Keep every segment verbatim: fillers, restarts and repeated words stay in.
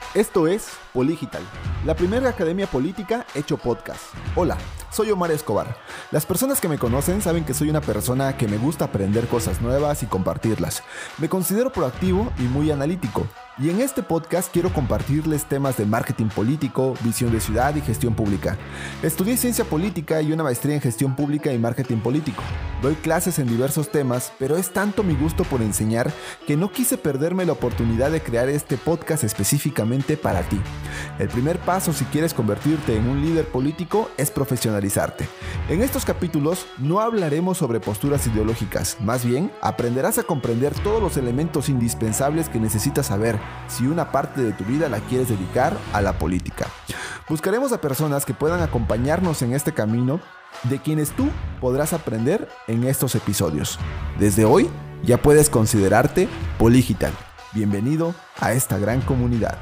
Esto es Poligital, la primera academia política hecho podcast. Hola, soy Omar Escobar. Las personas que me conocen saben que soy una persona que me gusta aprender cosas nuevas y compartirlas. Me considero proactivo y muy analítico. Y en este podcast quiero compartirles temas de marketing político, visión de ciudad y gestión pública. Estudié ciencia política y una maestría en gestión pública y marketing político. Doy clases en diversos temas, pero es tanto mi gusto por enseñar que no quise perderme la oportunidad de crear este podcast específicamente para ti. El primer paso si quieres convertirte en un líder político es profesionalizarte. En estos capítulos no hablaremos sobre posturas ideológicas, más bien aprenderás a comprender todos los elementos indispensables que necesitas saber si una parte de tu vida la quieres dedicar a la política. Buscaremos a personas que puedan acompañarnos en este camino, de quienes tú podrás aprender en estos episodios. Desde hoy ya puedes considerarte Poligital. Bienvenido a esta gran comunidad.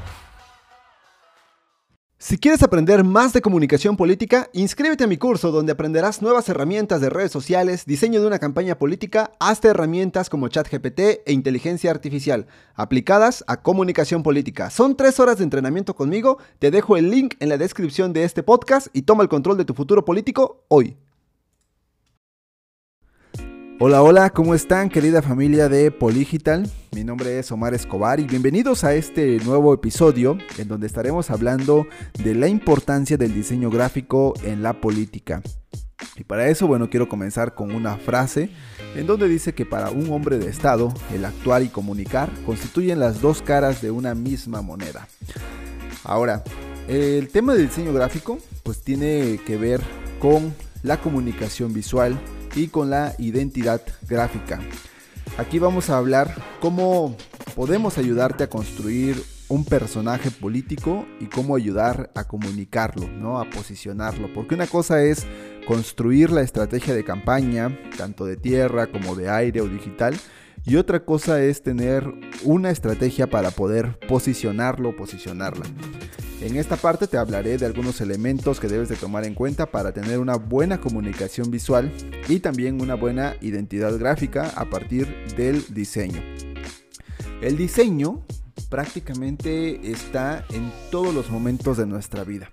Si quieres aprender más de comunicación política, inscríbete a mi curso donde aprenderás nuevas herramientas de redes sociales, diseño de una campaña política, hasta herramientas como ChatGPT e inteligencia artificial, aplicadas a comunicación política. Son tres horas de entrenamiento conmigo, te dejo el link en la descripción de este podcast y toma el control de tu futuro político hoy. Hola, hola, ¿cómo están, querida familia de Poligital? Mi nombre es Omar Escobar y bienvenidos a este nuevo episodio en donde estaremos hablando de la importancia del diseño gráfico en la política. Y para eso, bueno, quiero comenzar con una frase en donde dice que para un hombre de Estado, el actuar y comunicar constituyen las dos caras de una misma moneda. Ahora, el tema del diseño gráfico pues tiene que ver con la comunicación visual y con la identidad gráfica. Aquí vamos a hablar cómo podemos ayudarte a construir un personaje político y cómo ayudar a comunicarlo, ¿no? A posicionarlo, porque una cosa es construir la estrategia de campaña, tanto de tierra como de aire o digital, y otra cosa es tener una estrategia para poder posicionarlo o posicionarla. En esta parte te hablaré de algunos elementos que debes de tomar en cuenta para tener una buena comunicación visual y también una buena identidad gráfica a partir del diseño. El diseño prácticamente está en todos los momentos de nuestra vida.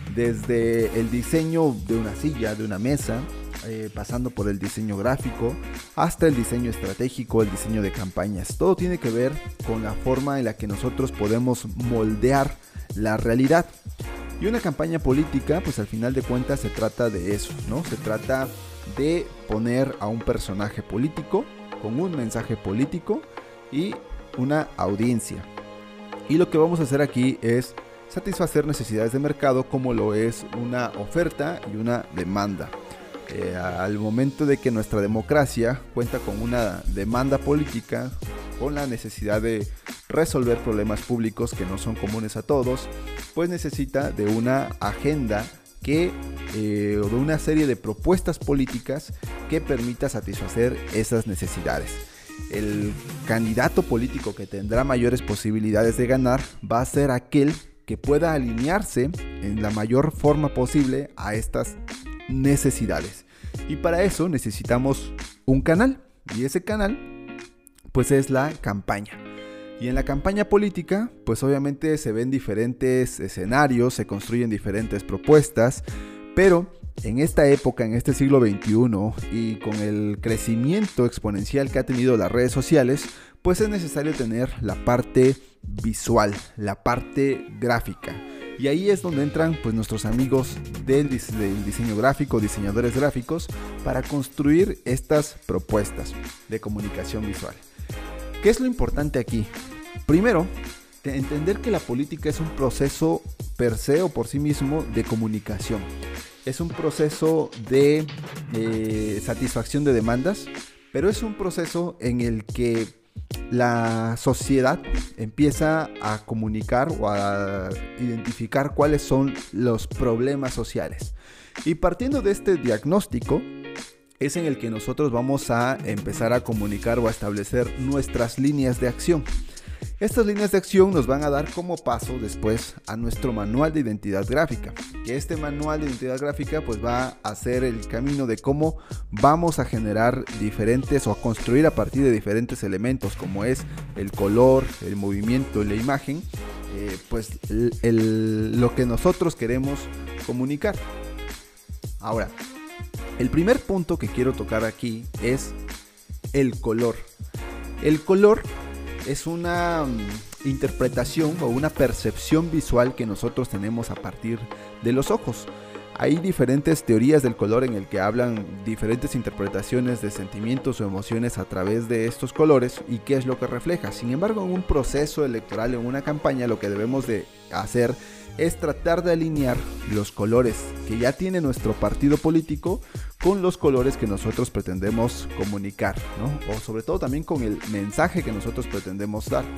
Desde el diseño de una silla, de una mesa, eh, pasando por el diseño gráfico, hasta el diseño estratégico, el diseño de campañas. Todo tiene que ver con la forma en la que nosotros podemos moldear la realidad. Y una campaña política, pues al final de cuentas se trata de eso, ¿no? Se trata de poner a un personaje político con un mensaje político y una audiencia. Y lo que vamos a hacer aquí es satisfacer necesidades de mercado, como lo es una oferta y una demanda. Eh, al momento de que nuestra democracia cuenta con una demanda política, con la necesidad de resolver problemas públicos que no son comunes a todos, pues necesita de una agenda que, eh, o de una serie de propuestas políticas que permita satisfacer esas necesidades. El candidato político que tendrá mayores posibilidades de ganar va a ser aquel que pueda alinearse en la mayor forma posible a estas necesidades. Y para eso necesitamos un canal, y ese canal pues es la campaña. Y en la campaña política pues obviamente se ven diferentes escenarios, se construyen diferentes propuestas, pero en esta época, en este siglo veintiuno, y con el crecimiento exponencial que ha tenido las redes sociales, pues es necesario tener la parte visual, la parte gráfica. Y ahí es donde entran pues nuestros amigos del, dise- del diseño gráfico, diseñadores gráficos, para construir estas propuestas de comunicación visual. ¿Qué es lo importante aquí? Primero, entender que la política es un proceso per se o por sí mismo de comunicación. Es un proceso de eh, satisfacción de demandas, pero es un proceso en el que la sociedad empieza a comunicar o a identificar cuáles son los problemas sociales. Y partiendo de este diagnóstico, es en el que nosotros vamos a empezar a comunicar o a establecer nuestras líneas de acción. Estas líneas de acción nos van a dar como paso después a nuestro manual de identidad gráfica, que este manual de identidad gráfica pues va a ser el camino de cómo vamos a generar diferentes o a construir a partir de diferentes elementos, como es el color, el movimiento y la imagen, eh, pues el, el, lo que nosotros queremos comunicar. Ahora, el primer punto que quiero tocar aquí es el color. El color es una um, interpretación o una percepción visual que nosotros tenemos a partir de los ojos. Hay diferentes teorías del color en el que hablan diferentes interpretaciones de sentimientos o emociones a través de estos colores y qué es lo que refleja. Sin embargo, en un proceso electoral, en una campaña, lo que debemos de hacer es tratar de alinear los colores que ya tiene nuestro partido político con los colores que nosotros pretendemos comunicar, ¿no? O sobre todo también con el mensaje que nosotros pretendemos dar.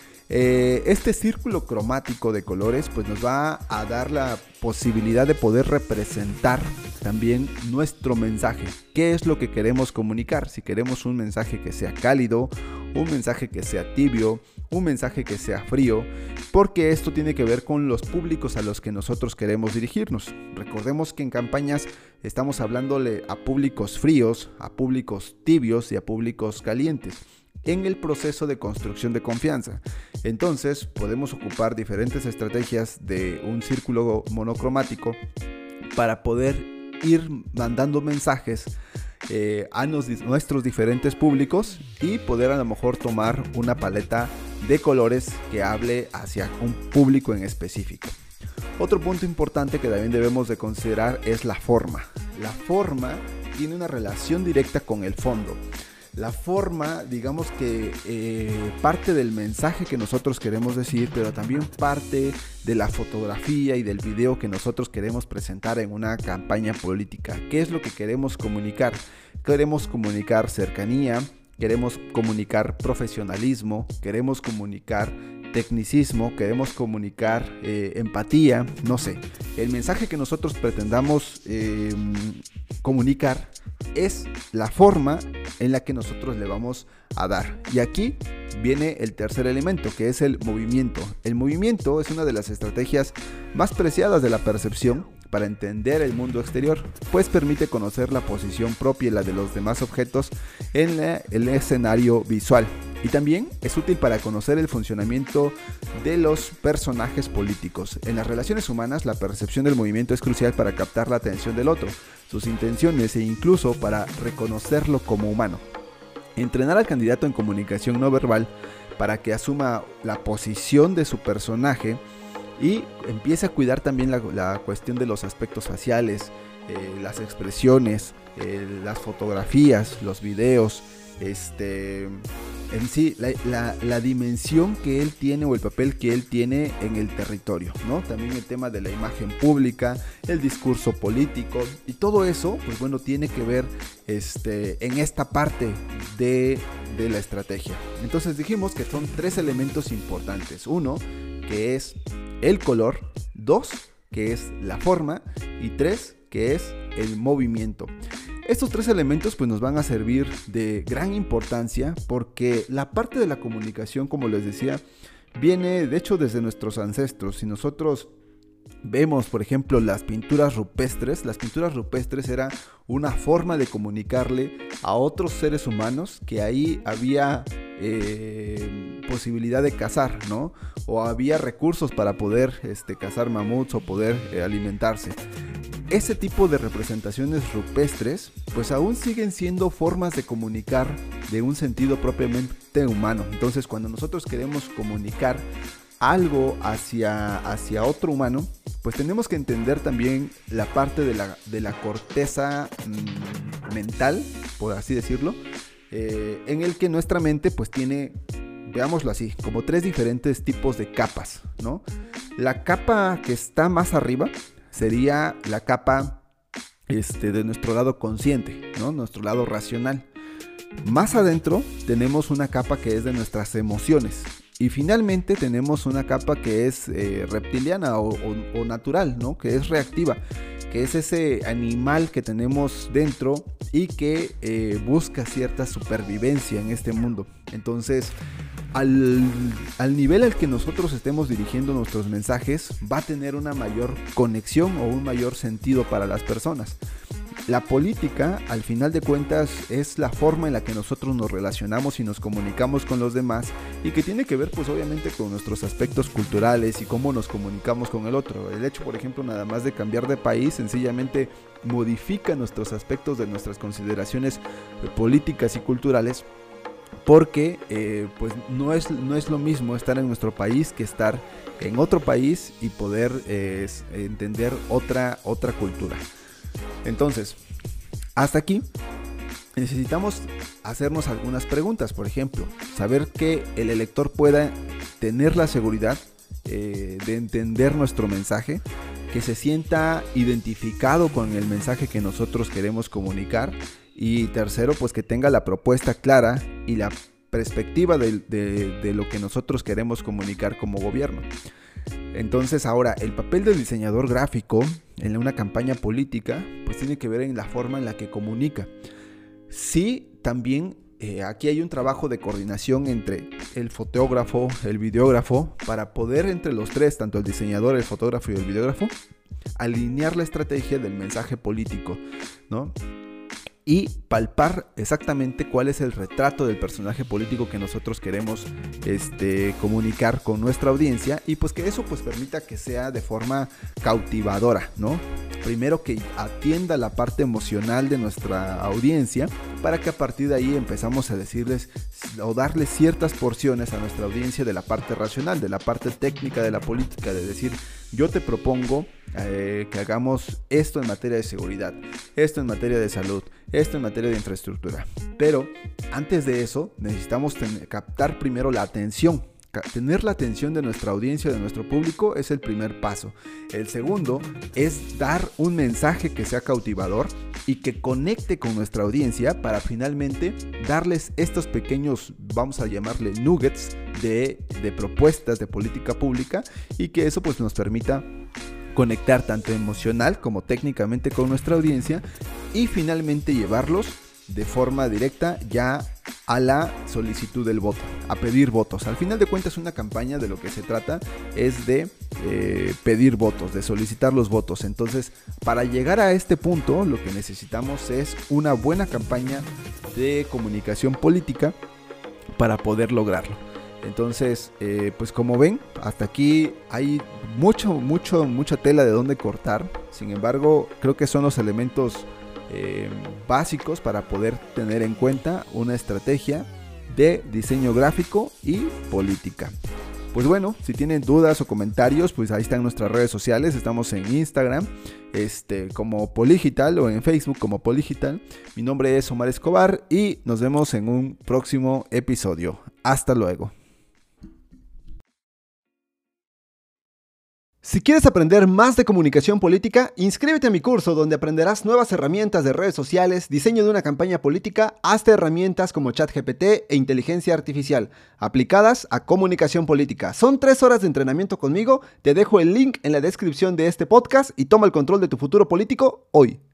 Eh, este círculo cromático de colores pues nos va a dar la posibilidad de poder representar también nuestro mensaje. ¿Qué es lo que queremos comunicar? Si queremos un mensaje que sea cálido, un mensaje que sea tibio, un mensaje que sea frío, porque esto tiene que ver con los públicos a los que nosotros queremos dirigirnos. Recordemos que en campañas estamos hablándole a públicos fríos, a públicos tibios y a públicos calientes en el proceso de construcción de confianza. Entonces podemos ocupar diferentes estrategias de un círculo monocromático para poder ir mandando mensajes eh, a nos, nuestros diferentes públicos y poder a lo mejor tomar una paleta de colores que hable hacia un público en específico. Otro punto importante que también debemos de considerar es la forma. La forma tiene una relación directa con el fondo. La forma, digamos que eh, parte del mensaje que nosotros queremos decir, pero también parte de la fotografía y del video que nosotros queremos presentar en una campaña política. ¿Qué es lo que queremos comunicar? Queremos comunicar cercanía, queremos comunicar profesionalismo, queremos comunicar tecnicismo, queremos comunicar eh, empatía, no sé. El mensaje que nosotros pretendamos eh, comunicar es la forma en la que nosotros le vamos a dar. Y aquí viene el tercer elemento, que es el movimiento. El movimiento es una de las estrategias más preciadas de la percepción para entender el mundo exterior, pues permite conocer la posición propia y la de los demás objetos en la, el escenario visual. Y también es útil para conocer el funcionamiento de los personajes políticos. En las relaciones humanas, la percepción del movimiento es crucial para captar la atención del otro, sus intenciones e incluso para reconocerlo como humano. Entrenar al candidato en comunicación no verbal para que asuma la posición de su personaje y empiece a cuidar también la, la cuestión de los aspectos faciales, eh, las expresiones, eh, las fotografías, los videos, este, en sí, la, la, la dimensión que él tiene o el papel que él tiene en el territorio, ¿no? También el tema de la imagen pública, el discurso político y todo eso, pues bueno, tiene que ver este, en esta parte de, de la estrategia. Entonces dijimos que son tres elementos importantes. Uno, que es el color. Dos, que es la forma. Y tres, que es el movimiento. Estos tres elementos pues nos van a servir de gran importancia porque la parte de la comunicación, como les decía, viene de hecho desde nuestros ancestros. Si nosotros vemos, por ejemplo, las pinturas rupestres, las pinturas rupestres era una forma de comunicarle a otros seres humanos que ahí había eh, posibilidad de cazar, ¿no? O había recursos para poder este, cazar mamuts o poder eh, alimentarse. Ese tipo de representaciones rupestres pues aún siguen siendo formas de comunicar de un sentido propiamente humano. Entonces cuando nosotros queremos comunicar algo hacia, hacia otro humano, pues tenemos que entender también la parte de la, de la corteza mmm, mental, por así decirlo, eh, en el que nuestra mente pues tiene, veámoslo así, como tres diferentes tipos de capas, ¿no? La capa que está más arriba sería la capa este, de nuestro lado consciente, ¿no? Nuestro lado racional. Más adentro tenemos una capa que es de nuestras emociones. Y finalmente tenemos una capa que es eh, reptiliana o, o, o natural, ¿no? Que es reactiva, que es ese animal que tenemos dentro y que eh, busca cierta supervivencia en este mundo. Entonces, al, al nivel al que nosotros estemos dirigiendo nuestros mensajes, va a tener una mayor conexión o un mayor sentido para las personas. la política, al final de cuentas, es la forma en la que nosotros nos relacionamos y nos comunicamos con los demás, y que tiene que ver pues obviamente con nuestros aspectos culturales y cómo nos comunicamos con el otro. El hecho, por ejemplo, nada más de cambiar de país sencillamente modifica nuestros aspectos de nuestras consideraciones políticas y culturales, porque eh, pues no es, no es lo mismo estar en nuestro país que estar en otro país y poder eh, entender otra, otra cultura. Entonces, hasta aquí necesitamos hacernos algunas preguntas. Por ejemplo, saber que el elector pueda tener la seguridad eh, de entender nuestro mensaje, que se sienta identificado con el mensaje que nosotros queremos comunicar. Y tercero, pues que tenga la propuesta clara y la perspectiva de, de, de lo que nosotros queremos comunicar como gobierno. Entonces ahora, el papel del diseñador gráfico en una campaña política pues tiene que ver en la forma en la que comunica. Sí, también eh, aquí hay un trabajo de coordinación entre el fotógrafo, el videógrafo, para poder entre los tres, tanto el diseñador, el fotógrafo y el videógrafo, alinear la estrategia del mensaje político, ¿no? Y palpar exactamente cuál es el retrato del personaje político que nosotros queremos este, comunicar con nuestra audiencia, y pues que eso pues permita que sea de forma cautivadora, ¿no? Primero que atienda la parte emocional de nuestra audiencia, para que a partir de ahí empezamos a decirles o darles ciertas porciones a nuestra audiencia de la parte racional, de la parte técnica de la política, de decir, yo te propongo eh, que hagamos esto en materia de seguridad, esto en materia de salud, esto en materia de infraestructura. Pero antes de eso necesitamos tener, captar primero la atención. Tener la atención de nuestra audiencia, de nuestro público, es el primer paso. El segundo es dar un mensaje que sea cautivador y que conecte con nuestra audiencia, para finalmente darles estos pequeños, vamos a llamarle nuggets de, de propuestas de política pública, y que eso pues nos permita conectar tanto emocional como técnicamente con nuestra audiencia, y finalmente llevarlos de forma directa ya a la solicitud del voto, a pedir votos. Al final de cuentas, una campaña de lo que se trata es de eh, pedir votos, de solicitar los votos. Entonces, para llegar a este punto, lo que necesitamos es una buena campaña de comunicación política para poder lograrlo. Entonces, eh, pues como ven, hasta aquí hay mucho, mucho, mucha tela de dónde cortar. Sin embargo, creo que son los elementos Eh, básicos para poder tener en cuenta una estrategia de diseño gráfico y política. Pues bueno, si tienen dudas o comentarios, pues ahí están nuestras redes sociales. Estamos en Instagram este, como Poligital, o en Facebook como Poligital. Mi nombre es Omar Escobar y nos vemos en un próximo episodio. Hasta luego. Si quieres aprender más de comunicación política, inscríbete a mi curso donde aprenderás nuevas herramientas de redes sociales, diseño de una campaña política, hasta herramientas como ChatGPT e inteligencia artificial, aplicadas a comunicación política. Son tres horas de entrenamiento conmigo, te dejo el link en la descripción de este podcast y toma el control de tu futuro político hoy.